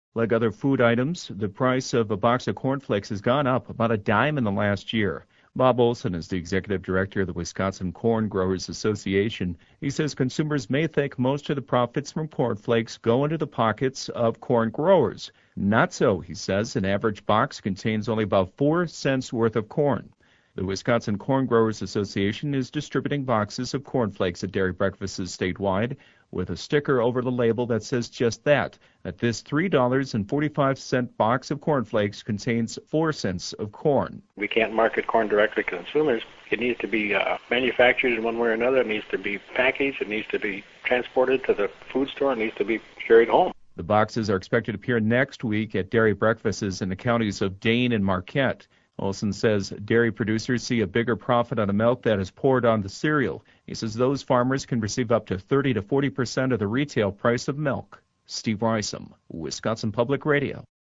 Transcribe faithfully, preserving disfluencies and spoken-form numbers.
Like other food items, the price of a box of cornflakes has gone up about a dime in the last year. Bob Olson is the executive director of the Wisconsin Corn Growers Association. He says consumers may think most of the profits from cornflakes go into the pockets of corn growers. Not so, he says. An average box contains only about four cents worth of corn. The Wisconsin Corn Growers Association is distributing boxes of cornflakes at dairy breakfasts statewide with a sticker over the label that says just that, that this three dollars and forty-five cents box of cornflakes contains four cents of corn. We can't market corn directly to consumers. It needs to be uh, manufactured in one way or another. It needs to be packaged. It needs to be transported to the food store. It needs to be carried home. The boxes are expected to appear next week at dairy breakfasts in the counties of Dane and Marquette. Olson says dairy producers see a bigger profit on the milk that is poured on the cereal. He says those farmers can receive up to thirty to forty percent of the retail price of milk. Steve Rysam, Wisconsin Public Radio.